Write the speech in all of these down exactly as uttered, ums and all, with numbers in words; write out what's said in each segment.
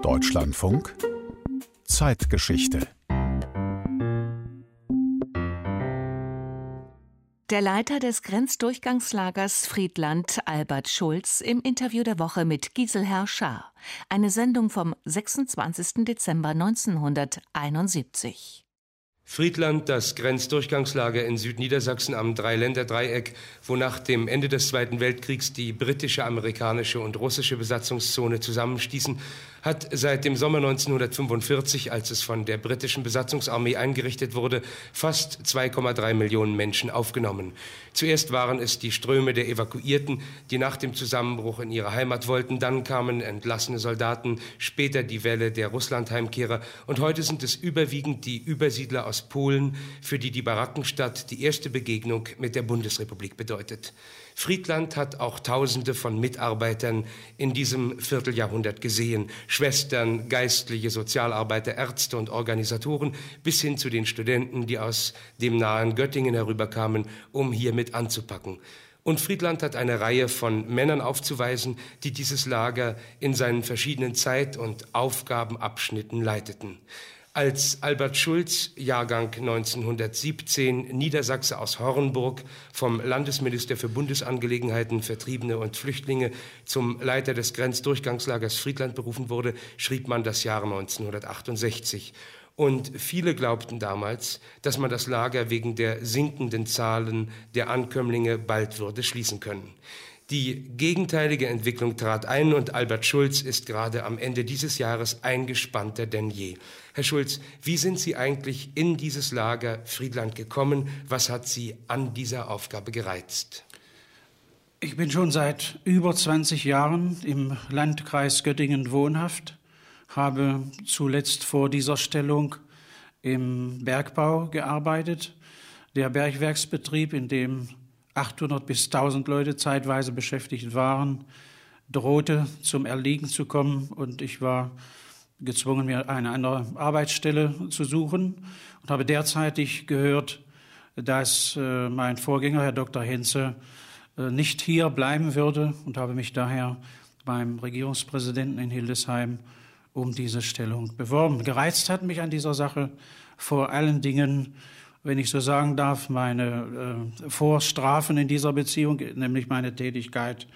Deutschlandfunk Zeitgeschichte. Der Leiter des Grenzdurchgangslagers Friedland, Albert Schulz, im Interview der Woche mit Giselher Schaar. Eine Sendung vom sechsundzwanzigsten Dezember neunzehnhunderteinundsiebzig. Friedland, das Grenzdurchgangslager in Südniedersachsen am Dreiländerdreieck, wo nach dem Ende des Zweiten Weltkriegs die britische, amerikanische und russische Besatzungszone zusammenstießen, hat seit dem Sommer neunzehnhundertfünfundvierzig, als es von der britischen Besatzungsarmee eingerichtet wurde, fast zwei Komma drei Millionen Menschen aufgenommen. Zuerst waren es die Ströme der Evakuierten, die nach dem Zusammenbruch in ihre Heimat wollten, dann kamen entlassene Soldaten, später die Welle der Russlandheimkehrer und heute sind es überwiegend die Übersiedler aus Polen, für die die Barackenstadt die erste Begegnung mit der Bundesrepublik bedeutet. Friedland hat auch Tausende von Mitarbeitern in diesem Vierteljahrhundert gesehen. Schwestern, Geistliche, Sozialarbeiter, Ärzte und Organisatoren bis hin zu den Studenten, die aus dem nahen Göttingen herüberkamen, um hier mit anzupacken. Und Friedland hat eine Reihe von Männern aufzuweisen, die dieses Lager in seinen verschiedenen Zeit- und Aufgabenabschnitten leiteten. Als Albert Schulz, Jahrgang neunzehnhundertsiebzehn, Niedersachse aus Hornburg, vom Landesminister für Bundesangelegenheiten, Vertriebene und Flüchtlinge zum Leiter des Grenzdurchgangslagers Friedland berufen wurde, schrieb man das Jahr neunzehnhundertachtundsechzig. Und viele glaubten damals, dass man das Lager wegen der sinkenden Zahlen der Ankömmlinge bald würde schließen können. Die gegenteilige Entwicklung trat ein und Albert Schulz ist gerade am Ende dieses Jahres eingespannter denn je. Herr Schulz, wie sind Sie eigentlich in dieses Lager Friedland gekommen? Was hat Sie an dieser Aufgabe gereizt? Ich bin schon seit über zwanzig Jahren im Landkreis Göttingen wohnhaft, habe zuletzt vor dieser Stellung im Bergbau gearbeitet. Der Bergwerksbetrieb, in dem achthundert bis tausend Leute zeitweise beschäftigt waren, drohte zum Erliegen zu kommen und ich war gezwungen, mir eine andere Arbeitsstelle zu suchen und habe derzeitig gehört, dass äh, mein Vorgänger, Herr Doktor Henze, äh, nicht hier bleiben würde und habe mich daher beim Regierungspräsidenten in Hildesheim um diese Stellung beworben. Gereizt hat mich an dieser Sache vor allen Dingen, wenn ich so sagen darf, meine äh, Vorstrafen in dieser Beziehung, nämlich meine Tätigkeit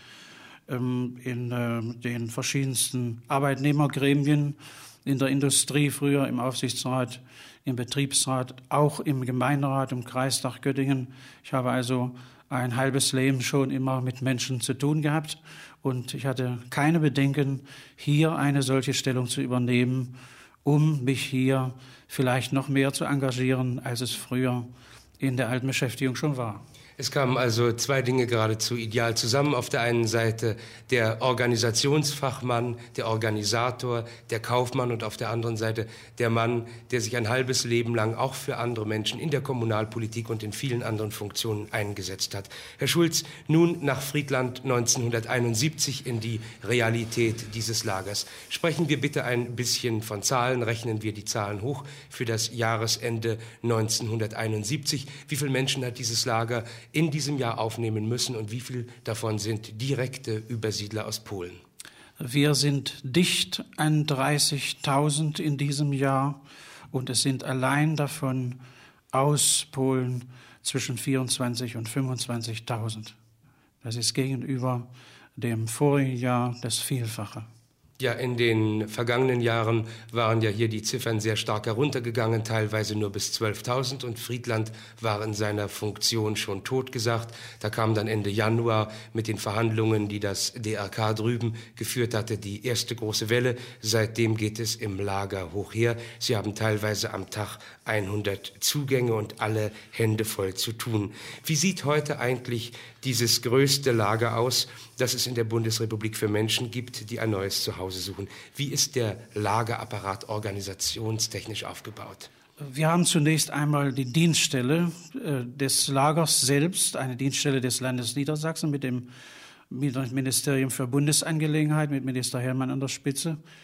ähm, in äh, den verschiedensten Arbeitnehmergremien, in der Industrie, früher im Aufsichtsrat, im Betriebsrat, auch im Gemeinderat, im Kreistag Göttingen. Ich habe also ein halbes Leben schon immer mit Menschen zu tun gehabt und ich hatte keine Bedenken, hier eine solche Stellung zu übernehmen, um mich hier vielleicht noch mehr zu engagieren, als es früher in der alten Beschäftigung schon war. Es kamen also zwei Dinge geradezu ideal zusammen. Auf der einen Seite der Organisationsfachmann, der Organisator, der Kaufmann und auf der anderen Seite der Mann, der sich ein halbes Leben lang auch für andere Menschen in der Kommunalpolitik und in vielen anderen Funktionen eingesetzt hat. Herr Schulz, nun nach Friedland neunzehnhunderteinundsiebzig in die Realität dieses Lagers. Sprechen wir bitte ein bisschen von Zahlen, rechnen wir die Zahlen hoch für das Jahresende neunzehnhunderteinundsiebzig. Wie viele Menschen hat dieses Lager in diesem Jahr aufnehmen müssen und wie viel davon sind direkte Übersiedler aus Polen? Wir sind dicht an dreißigtausend in diesem Jahr und es sind allein davon aus Polen zwischen vierundzwanzig und fünfundzwanzigtausend. Das ist gegenüber dem vorigen Jahr das Vielfache. Ja, in den vergangenen Jahren waren ja hier die Ziffern sehr stark heruntergegangen, teilweise nur bis zwölftausend und Friedland war in seiner Funktion schon totgesagt. Da kam dann Ende Januar mit den Verhandlungen, die das D R K drüben geführt hatte, die erste große Welle. Seitdem geht es im Lager hoch her. Sie haben teilweise am Tag hundert Zugänge und alle Hände voll zu tun. Wie sieht heute eigentlich dieses größte Lager aus, das es in der Bundesrepublik für Menschen gibt, die ein neues Zuhause suchen? Wie ist der Lagerapparat organisationstechnisch aufgebaut? Wir haben zunächst einmal die Dienststelle äh, des Lagers selbst, eine Dienststelle des Landes Niedersachsen mit dem Ministerium für Bundesangelegenheiten, mit Minister Herrmann an der Spitze.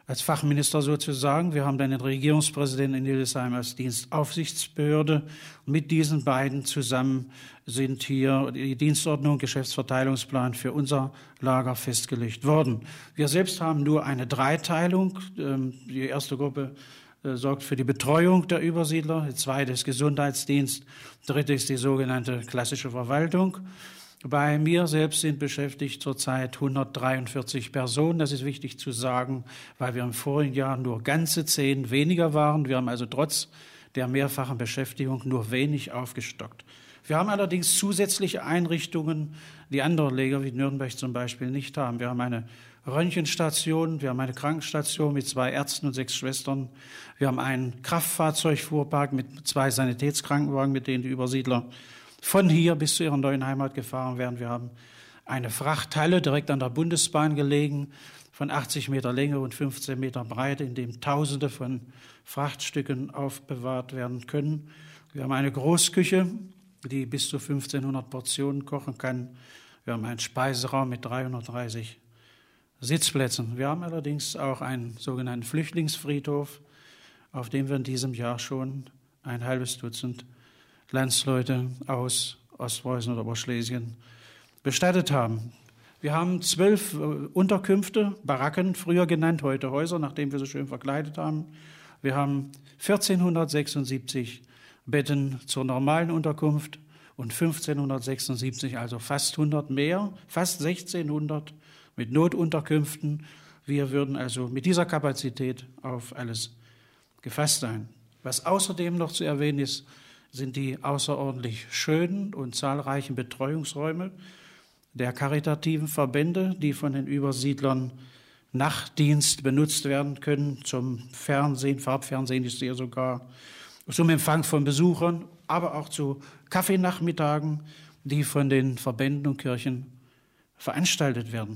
als Fachminister sozusagen. Wir haben dann den Regierungspräsidenten in Hildesheim als Dienstaufsichtsbehörde. Mit diesen beiden zusammen sind hier die Dienstordnung, Geschäftsverteilungsplan für unser Lager festgelegt worden. Wir selbst haben nur eine Dreiteilung. Die erste Gruppe sorgt für die Betreuung der Übersiedler, die zweite ist Gesundheitsdienst, die dritte ist die sogenannte klassische Verwaltung. Bei mir selbst sind beschäftigt zurzeit hundertdreiundvierzig Personen. Das ist wichtig zu sagen, weil wir im vorigen Jahr nur ganze zehn weniger waren. Wir haben also trotz der mehrfachen Beschäftigung nur wenig aufgestockt. Wir haben allerdings zusätzliche Einrichtungen, die andere Läger wie Nürnberg zum Beispiel nicht haben. Wir haben eine Röntgenstation, wir haben eine Krankenstation mit zwei Ärzten und sechs Schwestern. Wir haben einen Kraftfahrzeugfuhrpark mit zwei Sanitätskrankenwagen, mit denen die Übersiedler von hier bis zu ihrer neuen Heimat gefahren werden. Wir haben eine Frachthalle direkt an der Bundesbahn gelegen, von achtzig Meter Länge und fünfzehn Meter Breite, in dem Tausende von Frachtstücken aufbewahrt werden können. Wir haben eine Großküche, die bis zu fünfzehnhundert Portionen kochen kann. Wir haben einen Speiseraum mit dreihundertdreißig Sitzplätzen. Wir haben allerdings auch einen sogenannten Flüchtlingsfriedhof, auf dem wir in diesem Jahr schon ein halbes Dutzend Landsleute aus Ostpreußen oder Oberschlesien bestattet haben. Wir haben zwölf Unterkünfte, Baracken, früher genannt, heute Häuser, nachdem wir so schön verkleidet haben. Wir haben vierzehnhundertsechsundsiebzig Betten zur normalen Unterkunft und fünfzehnhundertsechsundsiebzig, also fast hundert mehr, fast sechzehnhundert mit Notunterkünften. Wir würden also mit dieser Kapazität auf alles gefasst sein. Was außerdem noch zu erwähnen ist, sind die außerordentlich schönen und zahlreichen Betreuungsräume der karitativen Verbände, die von den Übersiedlern Nachtdienst benutzt werden können, zum Fernsehen, Farbfernsehen ist hier sogar, zum Empfang von Besuchern, aber auch zu Kaffeenachmittagen, die von den Verbänden und Kirchen veranstaltet werden.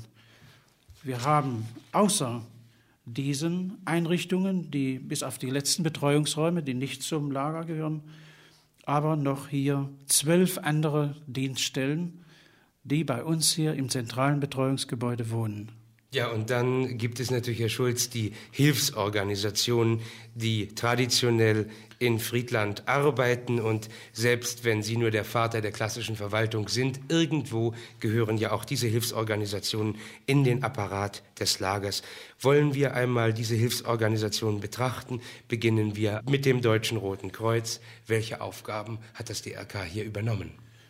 Wir haben außer diesen Einrichtungen, die bis auf die letzten Betreuungsräume, die nicht zum Lager gehören, aber noch hier zwölf andere Dienststellen, die bei uns hier im zentralen Betreuungsgebäude wohnen. Ja, und dann gibt es natürlich, Herr Schulz, die Hilfsorganisationen, die traditionell in Friedland arbeiten. Und selbst wenn Sie nur der Vater der klassischen Verwaltung sind, irgendwo gehören ja auch diese Hilfsorganisationen in den Apparat des Lagers. Wollen wir einmal diese Hilfsorganisationen betrachten? Beginnen wir mit dem Deutschen Roten Kreuz. Welche Aufgaben hat das D R K hier übernommen?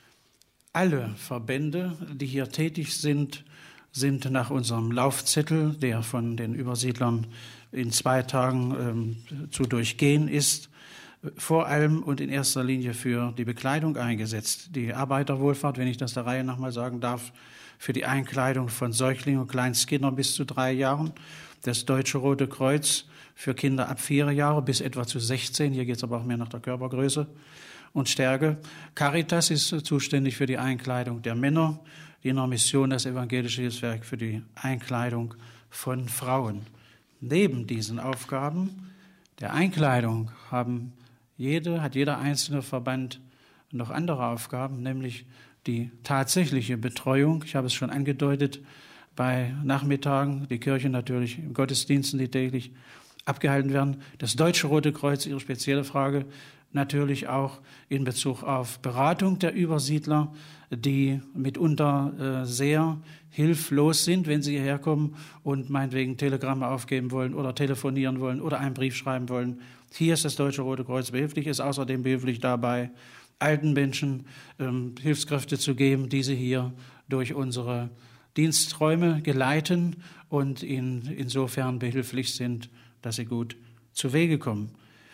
Alle Verbände, die hier tätig sind, sind nach unserem Laufzettel, der von den Übersiedlern in zwei Tagen ähm, zu durchgehen ist, vor allem und in erster Linie für die Bekleidung eingesetzt. Die Arbeiterwohlfahrt, wenn ich das der Reihe nach mal sagen darf, für die Einkleidung von Säuglingen und Kleinstkindern bis zu drei Jahren. Das Deutsche Rote Kreuz für Kinder ab vier Jahre bis etwa zu sechzehn. Hier geht es aber auch mehr nach der Körpergröße und Stärke. Caritas ist zuständig für die Einkleidung der Männer. Die Inner Mission, das Evangelische Hilfswerk, für die Einkleidung von Frauen. Neben diesen Aufgaben der Einkleidung haben jede, hat jeder einzelne Verband noch andere Aufgaben, nämlich die tatsächliche Betreuung. Ich habe es schon angedeutet, bei Nachmittagen, die Kirche natürlich, in Gottesdiensten, die täglich abgehalten werden. Das Deutsche Rote Kreuz, Ihre spezielle Frage, natürlich auch in Bezug auf Beratung der Übersiedler, die mitunter äh, sehr hilflos sind, wenn sie hierher kommen und meinetwegen Telegramme aufgeben wollen oder telefonieren wollen oder einen Brief schreiben wollen. Hier ist das Deutsche Rote Kreuz behilflich, ist außerdem behilflich dabei, alten Menschen ähm, Hilfskräfte zu geben, die sie hier durch unsere Diensträume geleiten und ihnen insofern behilflich sind, dass sie gut zu Wege kommen.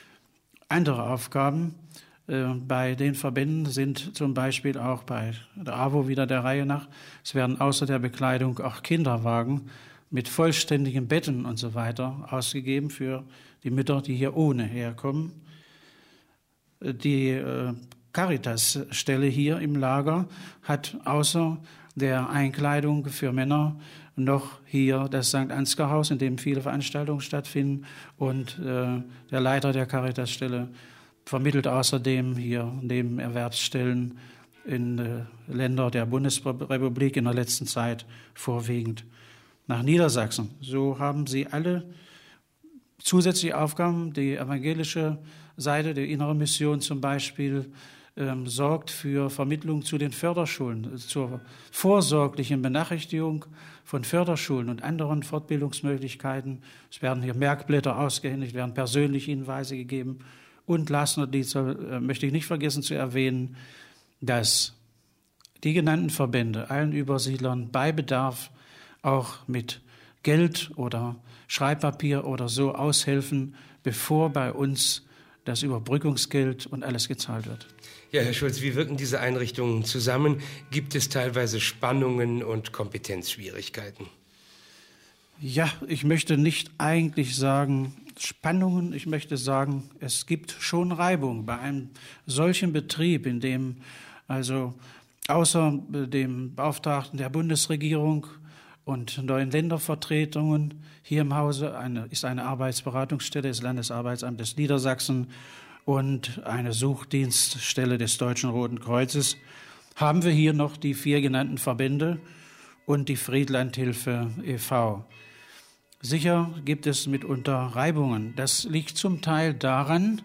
Andere Aufgaben äh, bei den Verbänden sind zum Beispiel auch bei der A W O wieder der Reihe nach. Es werden außer der Bekleidung auch Kinderwagen mit vollständigen Betten und so weiter ausgegeben für die Mütter, die hier ohne herkommen. Die äh, Caritas-Stelle hier im Lager hat außer der Einkleidung für Männer noch hier das Sankt Ansgar-Haus, in dem viele Veranstaltungen stattfinden. Und äh, der Leiter der Caritas-Stelle vermittelt außerdem hier neben Erwerbsstellen in äh, Länder der Bundesrepublik in der letzten Zeit vorwiegend nach Niedersachsen. So haben Sie alle zusätzliche Aufgaben, die evangelische Seite, die innere Mission zum Beispiel, ähm, sorgt für Vermittlung zu den Förderschulen, zur vorsorglichen Benachrichtigung von Förderschulen und anderen Fortbildungsmöglichkeiten. Es werden hier Merkblätter ausgehändigt, werden persönliche Hinweise gegeben. Und last not least äh, möchte ich nicht vergessen zu erwähnen, dass die genannten Verbände allen Übersiedlern bei Bedarf auch mit Geld oder Schreibpapier oder so aushelfen, bevor bei uns das Überbrückungsgeld und alles gezahlt wird. Ja, Herr Schulz, wie wirken diese Einrichtungen zusammen? Gibt es teilweise Spannungen und Kompetenzschwierigkeiten? Ja, ich möchte nicht eigentlich sagen Spannungen, ich möchte sagen, es gibt schon Reibung bei einem solchen Betrieb, in dem also außer dem Beauftragten der Bundesregierung und neuen Ländervertretungen hier im Hause eine, ist eine Arbeitsberatungsstelle des Landesarbeitsamtes Niedersachsen und eine Suchdienststelle des Deutschen Roten Kreuzes, haben wir hier noch die vier genannten Verbände und die Friedlandhilfe e V Sicher gibt es mitunter Reibungen. Das liegt zum Teil daran,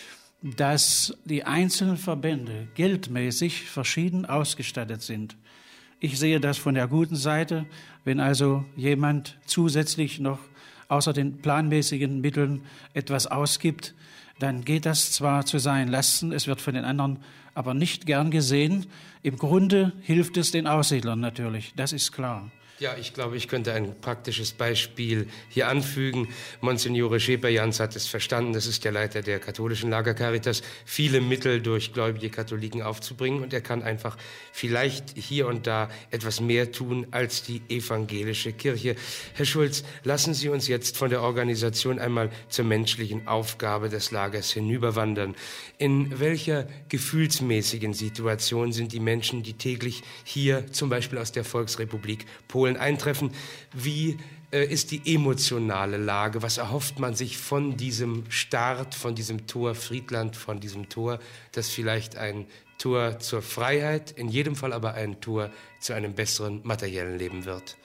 dass die einzelnen Verbände geldmäßig verschieden ausgestattet sind. Ich sehe das von der guten Seite, wenn also jemand zusätzlich noch außer den planmäßigen Mitteln etwas ausgibt, dann geht das zwar zu seinen Lasten, es wird von den anderen aber nicht gern gesehen. Im Grunde hilft es den Aussiedlern natürlich, das ist klar. Ja, ich glaube, ich könnte ein praktisches Beispiel hier anfügen. Monsignore Scheper-Jans hat es verstanden, das ist der Leiter der katholischen Lager Caritas, viele Mittel durch gläubige Katholiken aufzubringen. Und er kann einfach vielleicht hier und da etwas mehr tun als die evangelische Kirche. Herr Schulz, lassen Sie uns jetzt von der Organisation einmal zur menschlichen Aufgabe des Lagers hinüberwandern. In welcher gefühlsmäßigen Situation sind die Menschen, die täglich hier zum Beispiel aus der Volksrepublik Polen eintreffen? Wie äh, ist die emotionale Lage? Was erhofft man sich von diesem Start, von diesem Tor Friedland, von diesem Tor, das vielleicht ein Tor zur Freiheit, in jedem Fall aber ein Tor zu einem besseren materiellen Leben wird?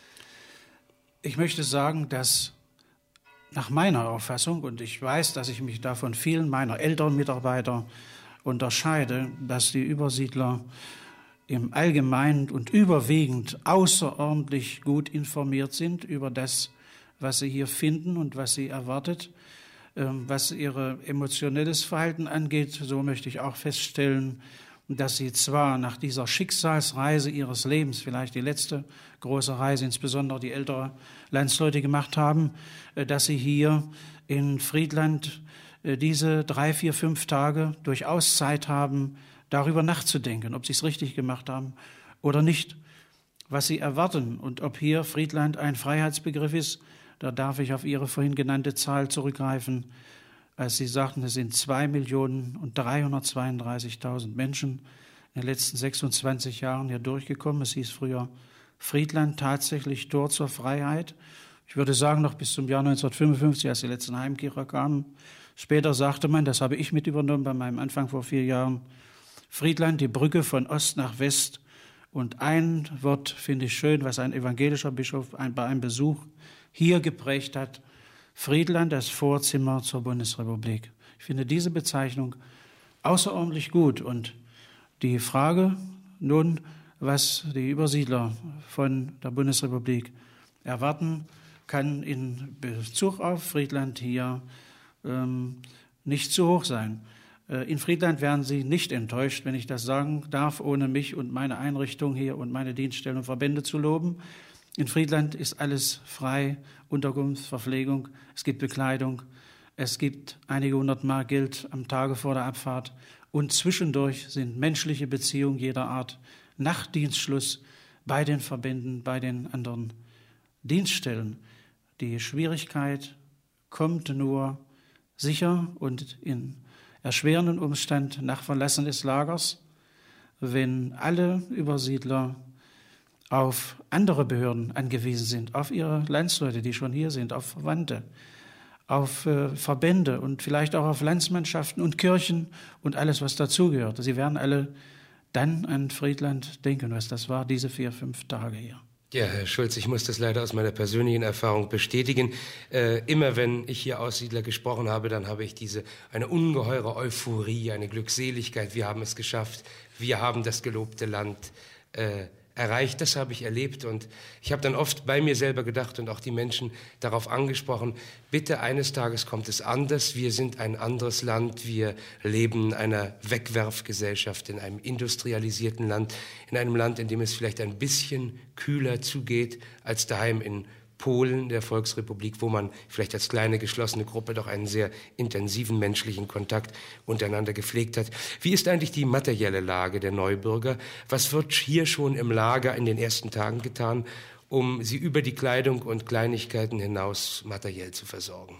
Ich möchte sagen, dass nach meiner Auffassung, und ich weiß, dass ich mich da von vielen meiner älteren Mitarbeiter unterscheide, dass die Übersiedler im Allgemeinen und überwiegend außerordentlich gut informiert sind über das, was sie hier finden und was sie erwartet. Was ihr emotionelles Verhalten angeht, so möchte ich auch feststellen, dass sie zwar nach dieser Schicksalsreise ihres Lebens, vielleicht die letzte große Reise, insbesondere die ältere Landsleute gemacht haben, dass sie hier in Friedland diese drei, vier, fünf Tage durchaus Zeit haben, darüber nachzudenken, ob sie es richtig gemacht haben oder nicht, was sie erwarten und ob hier Friedland ein Freiheitsbegriff ist. Da darf ich auf Ihre vorhin genannte Zahl zurückgreifen, als Sie sagten, es sind zwei Millionen und dreihundertzweiunddreißigtausend Menschen in den letzten sechsundzwanzig Jahren hier durchgekommen. Es hieß früher Friedland, tatsächlich Tor zur Freiheit. Ich würde sagen, noch bis zum Jahr neunzehnhundertfünfundfünfzig, als die letzten Heimkehrer kamen. Später sagte man, das habe ich mit übernommen bei meinem Anfang vor vier Jahren, Friedland, die Brücke von Ost nach West. Und ein Wort finde ich schön, was ein evangelischer Bischof bei einem Besuch hier geprägt hat. Friedland, das Vorzimmer zur Bundesrepublik. Ich finde diese Bezeichnung außerordentlich gut. Und die Frage nun, was die Übersiedler von der Bundesrepublik erwarten, kann in Bezug auf Friedland hier ähm, nicht zu hoch sein. In Friedland werden Sie nicht enttäuscht, wenn ich das sagen darf, ohne mich und meine Einrichtung hier und meine Dienststellen und Verbände zu loben. In Friedland ist alles frei, Unterkunft, Verpflegung, es gibt Bekleidung, es gibt einige hundert Mark Geld am Tage vor der Abfahrt und zwischendurch sind menschliche Beziehungen jeder Art nach Dienstschluss bei den Verbänden, bei den anderen Dienststellen. Die Schwierigkeit kommt nur sicher und in erschwerenden Umstand nach Verlassen des Lagers, wenn alle Übersiedler auf andere Behörden angewiesen sind, auf ihre Landsleute, die schon hier sind, auf Verwandte, auf äh, Verbände und vielleicht auch auf Landsmannschaften und Kirchen und alles, was dazugehört. Sie werden alle dann an Friedland denken, was das war, diese vier, fünf Tage hier. Ja, Herr Schulz, ich muss das leider aus meiner persönlichen Erfahrung bestätigen. Äh, immer wenn ich hier Aussiedler gesprochen habe, dann habe ich diese eine ungeheure Euphorie, eine Glückseligkeit. Wir haben es geschafft, wir haben das gelobte Land äh, erreicht. Das habe ich erlebt und ich habe dann oft bei mir selber gedacht und auch die Menschen darauf angesprochen, bitte eines Tages kommt es anders. Wir sind ein anderes Land. Wir leben in einer Wegwerfgesellschaft, in einem industrialisierten Land, in einem Land, in dem es vielleicht ein bisschen kühler zugeht als daheim in Polen, der Volksrepublik, wo man vielleicht als kleine geschlossene Gruppe doch einen sehr intensiven menschlichen Kontakt untereinander gepflegt hat. Wie ist eigentlich die materielle Lage der Neubürger? Was wird hier schon im Lager in den ersten Tagen getan, um sie über die Kleidung und Kleinigkeiten hinaus materiell zu versorgen?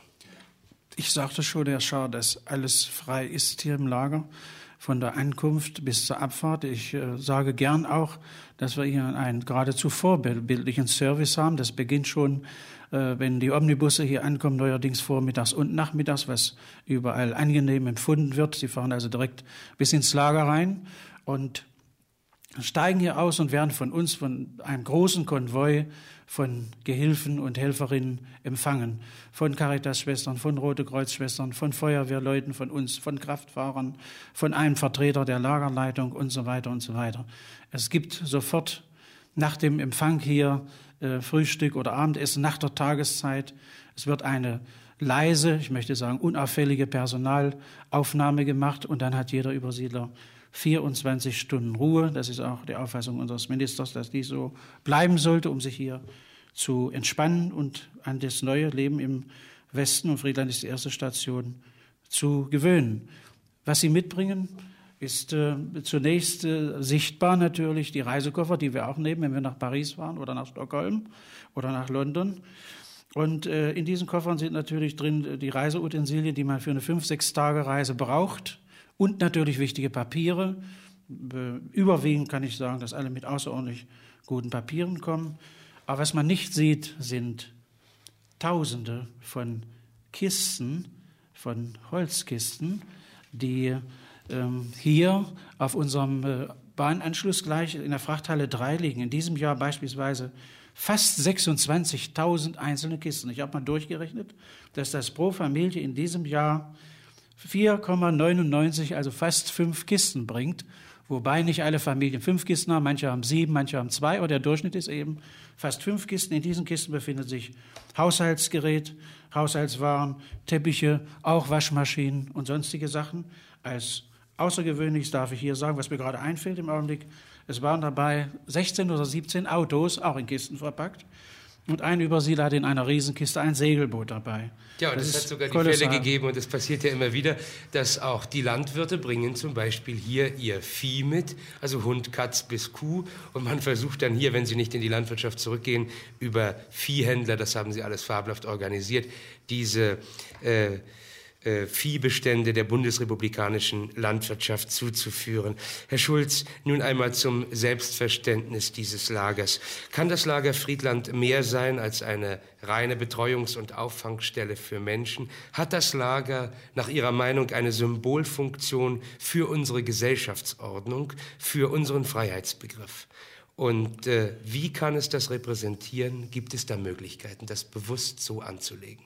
Ich sagte schon, Herr Schaar, dass alles frei ist hier im Lager, von der Ankunft bis zur Abfahrt. Ich äh, sage gern auch, dass wir hier einen geradezu vorbildlichen Service haben. Das beginnt schon, äh, wenn die Omnibusse hier ankommen, neuerdings vormittags und nachmittags, was überall angenehm empfunden wird. Sie fahren also direkt bis ins Lager rein und steigen hier aus und werden von uns, von einem großen Konvoi von Gehilfen und Helferinnen empfangen. Von Caritas-Schwestern, von Rote Kreuz-Schwestern, von Feuerwehrleuten, von uns, von Kraftfahrern, von einem Vertreter der Lagerleitung und so weiter und so weiter. Es gibt sofort nach dem Empfang hier äh, Frühstück oder Abendessen nach der Tageszeit. Es wird eine leise, ich möchte sagen unauffällige Personalaufnahme gemacht und dann hat jeder Übersiedler vierundzwanzig Stunden Ruhe. Das ist auch die Auffassung unseres Ministers, dass dies so bleiben sollte, um sich hier zu entspannen und an das neue Leben im Westen, und Friedland ist die erste Station, zu gewöhnen. Was sie mitbringen, ist äh, zunächst äh, sichtbar natürlich die Reisekoffer, die wir auch nehmen, wenn wir nach Paris fahren oder nach Stockholm oder nach London. Und äh, in diesen Koffern sind natürlich drin die Reiseutensilien, die man für eine fünf-, sechs Tage Reise braucht. Und natürlich wichtige Papiere. Überwiegend kann ich sagen, dass alle mit außerordentlich guten Papieren kommen. Aber was man nicht sieht, sind Tausende von Kisten, von Holzkisten, die ähm, hier auf unserem äh, Bahnanschluss gleich in der Frachthalle drei liegen. In diesem Jahr beispielsweise fast sechsundzwanzigtausend einzelne Kisten. Ich habe mal durchgerechnet, dass das pro Familie in diesem Jahr vier Komma neunundneunzig, also fast fünf Kisten bringt, wobei nicht alle Familien fünf Kisten haben, manche haben sieben, manche haben zwei, aber der Durchschnitt ist eben fast fünf Kisten. In diesen Kisten befindet sich Haushaltsgerät, Haushaltswaren, Teppiche, auch Waschmaschinen und sonstige Sachen. Als Außergewöhnliches darf ich hier sagen, was mir gerade einfällt im Augenblick, es waren dabei sechzehn oder siebzehn Autos, auch in Kisten verpackt. Und ein Übersiedler hat in einer Riesenkiste ein Segelboot dabei. Ja, und es hat sogar die Fälle gegeben, und es passiert ja immer wieder, dass auch die Landwirte bringen zum Beispiel hier ihr Vieh mit, also Hund, Katz bis Kuh. Und man versucht dann hier, wenn sie nicht in die Landwirtschaft zurückgehen, über Viehhändler, das haben sie alles fabelhaft organisiert, diese äh, äh, Viehbestände der bundesrepublikanischen Landwirtschaft zuzuführen. Herr Schulz, nun einmal zum Selbstverständnis dieses Lagers. Kann das Lager Friedland mehr sein als eine reine Betreuungs- und Auffangstelle für Menschen? Hat das Lager nach Ihrer Meinung eine Symbolfunktion für unsere Gesellschaftsordnung, für unseren Freiheitsbegriff? Und äh, wie kann es das repräsentieren? Gibt es da Möglichkeiten, das bewusst so anzulegen?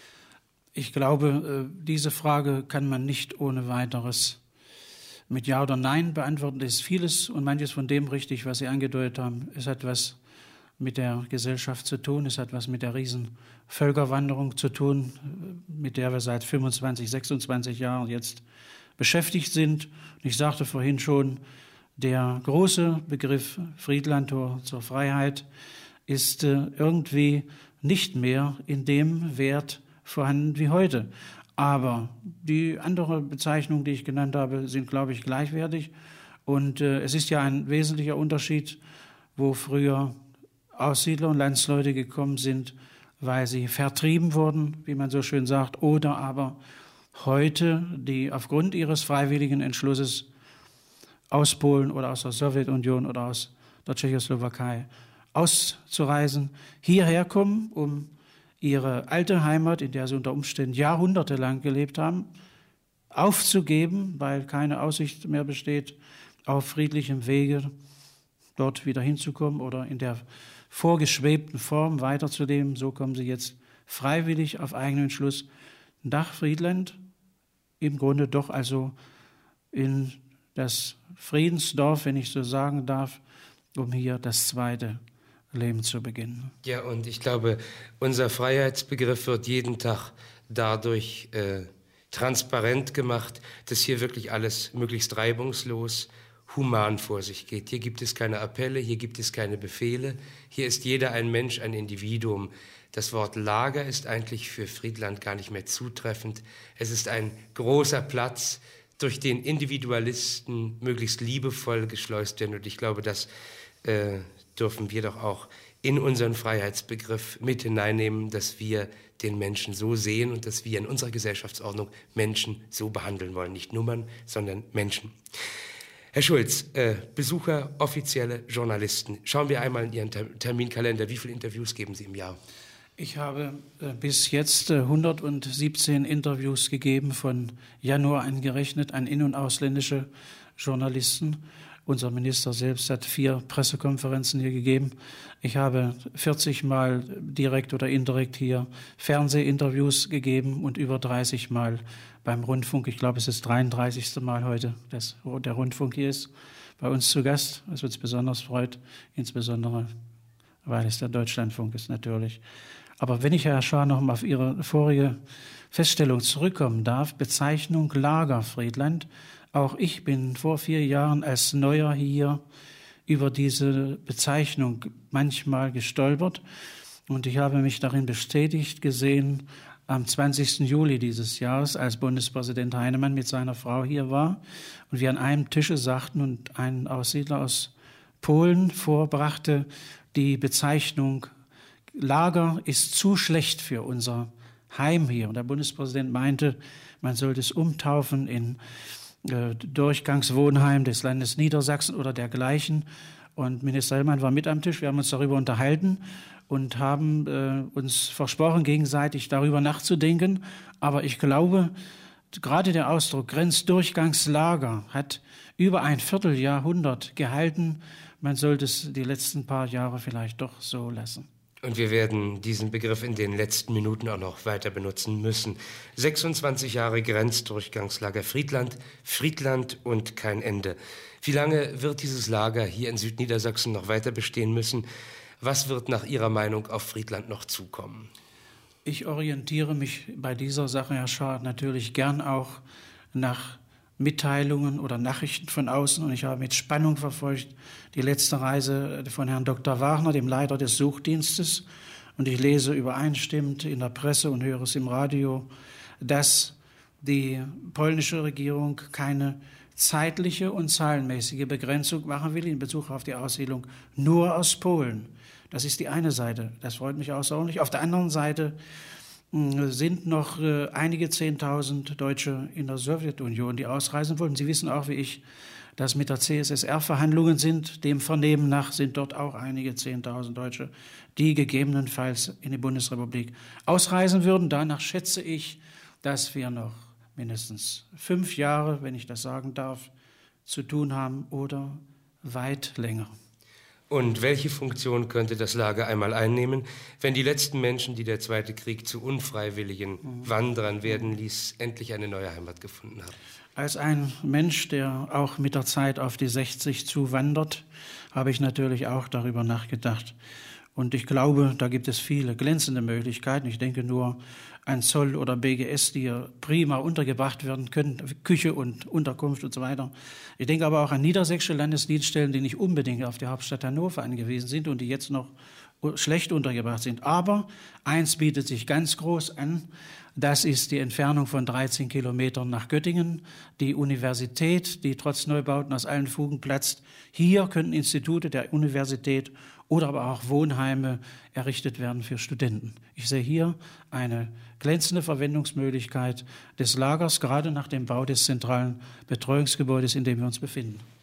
Ich glaube, diese Frage kann man nicht ohne weiteres mit Ja oder Nein beantworten. Es ist vieles und manches von dem richtig, was Sie angedeutet haben. Es hat was mit der Gesellschaft zu tun, es hat was mit der Riesenvölkerwanderung zu tun, mit der wir seit fünfundzwanzig, sechsundzwanzig Jahren jetzt beschäftigt sind. Ich sagte vorhin schon, der große Begriff Friedlandtor zur Freiheit ist irgendwie nicht mehr in dem Wert vorhanden wie heute. Aber die andere Bezeichnungen, die ich genannt habe, sind, glaube ich, gleichwertig. Und äh, es ist ja ein wesentlicher Unterschied, wo früher Aussiedler und Landsleute gekommen sind, weil sie vertrieben wurden, wie man so schön sagt, oder aber heute, die aufgrund ihres freiwilligen Entschlusses aus Polen oder aus der Sowjetunion oder aus der Tschechoslowakei auszureisen, hierher kommen, um ihre alte Heimat, in der sie unter Umständen jahrhundertelang gelebt haben, aufzugeben, weil keine Aussicht mehr besteht, auf friedlichem Wege dort wieder hinzukommen oder in der vorgeschwebten Form weiterzuleben. So kommen sie jetzt freiwillig auf eigenen Entschluss nach Friedland, im Grunde doch also in das Friedensdorf, wenn ich so sagen darf, um hier das zweite Leben zu beginnen. Ja, und ich glaube, unser Freiheitsbegriff wird jeden Tag dadurch äh, transparent gemacht, dass hier wirklich alles möglichst reibungslos, human vor sich geht. Hier gibt es keine Appelle, hier gibt es keine Befehle, hier ist jeder ein Mensch, ein Individuum. Das Wort Lager ist eigentlich für Friedland gar nicht mehr zutreffend. Es ist ein großer Platz, durch den Individualisten möglichst liebevoll geschleust werden. Und ich glaube, das äh, dürfen wir doch auch in unseren Freiheitsbegriff mit hineinnehmen, dass wir den Menschen so sehen und dass wir in unserer Gesellschaftsordnung Menschen so behandeln wollen. Nicht Nummern, sondern Menschen. Herr Schulz, äh, Besucher, offizielle Journalisten. Schauen wir einmal in Ihren Terminkalender. Wie viele Interviews geben Sie im Jahr? Ich habe äh, bis jetzt äh, hundertsiebzehn Interviews gegeben, von Januar angerechnet, an in- und ausländische Journalisten. Unser Minister selbst hat vier Pressekonferenzen hier gegeben. Ich habe vierzig Mal direkt oder indirekt hier Fernsehinterviews gegeben und über dreißig Mal beim Rundfunk. Ich glaube, es ist das dreiunddreißigste Mal heute, dass der Rundfunk hier ist, bei uns zu Gast, was uns besonders freut, insbesondere weil es der Deutschlandfunk ist natürlich. Aber wenn ich, Herr Schaar, noch mal auf Ihre vorige Feststellung zurückkommen darf, Bezeichnung Lager Friedland. Auch ich bin vor vier Jahren als Neuer hier über diese Bezeichnung manchmal gestolpert. Und ich habe mich darin bestätigt gesehen am zwanzigsten Juli dieses Jahres, als Bundespräsident Heinemann mit seiner Frau hier war und wir an einem Tische sagten und ein Aussiedler aus Polen vorbrachte, die Bezeichnung Lager ist zu schlecht für unser Heim hier. Und der Bundespräsident meinte, man sollte es umtaufen in äh, Durchgangswohnheim des Landes Niedersachsen oder dergleichen. Und Minister Hellmann war mit am Tisch. Wir haben uns darüber unterhalten und haben äh, uns versprochen, gegenseitig darüber nachzudenken. Aber ich glaube, gerade der Ausdruck Grenzdurchgangslager hat über ein Vierteljahrhundert gehalten. Man sollte es die letzten paar Jahre vielleicht doch so lassen. Und wir werden diesen Begriff in den letzten Minuten auch noch weiter benutzen müssen. sechsundzwanzig Jahre Grenzdurchgangslager Friedland, Friedland und kein Ende. Wie lange wird dieses Lager hier in Südniedersachsen noch weiter bestehen müssen? Was wird nach Ihrer Meinung auf Friedland noch zukommen? Ich orientiere mich bei dieser Sache, Herr Schaar, natürlich gern auch nach Mitteilungen oder Nachrichten von außen. Und ich habe mit Spannung verfolgt die letzte Reise von Herrn Doktor Wagner, dem Leiter des Suchdienstes. Und ich lese übereinstimmend in der Presse und höre es im Radio, dass die polnische Regierung keine zeitliche und zahlenmäßige Begrenzung machen will in Bezug auf die Aussiedlung nur aus Polen. Das ist die eine Seite. Das freut mich außerordentlich. Auf der anderen Seite sind noch äh, einige Zehntausend Deutsche in der Sowjetunion, die ausreisen wollen. Sie wissen auch, wie ich, dass mit der C S S R-Verhandlungen sind. Dem Vernehmen nach sind dort auch einige Zehntausend Deutsche, die gegebenenfalls in die Bundesrepublik ausreisen würden. Danach schätze ich, dass wir noch mindestens fünf Jahre, wenn ich das sagen darf, zu tun haben oder weit länger. Und welche Funktion könnte das Lager einmal einnehmen, wenn die letzten Menschen, die der Zweite Krieg zu unfreiwilligen Wanderern werden ließ, endlich eine neue Heimat gefunden haben? Als ein Mensch, der auch mit der Zeit auf die sechzig zuwandert, habe ich natürlich auch darüber nachgedacht. Und ich glaube, da gibt es viele glänzende Möglichkeiten. Ich denke nur an Zoll oder B G S, die hier prima untergebracht werden können, Küche und Unterkunft und so weiter. Ich denke aber auch an niedersächsische Landesdienststellen, die nicht unbedingt auf die Hauptstadt Hannover angewiesen sind und die jetzt noch schlecht untergebracht sind. Aber eins bietet sich ganz groß an, das ist die Entfernung von dreizehn Kilometern nach Göttingen, die Universität, die trotz Neubauten aus allen Fugen platzt. Hier können Institute der Universität oder aber auch Wohnheime errichtet werden für Studenten. Ich sehe hier eine glänzende Verwendungsmöglichkeit des Lagers, gerade nach dem Bau des zentralen Betreuungsgebäudes, in dem wir uns befinden.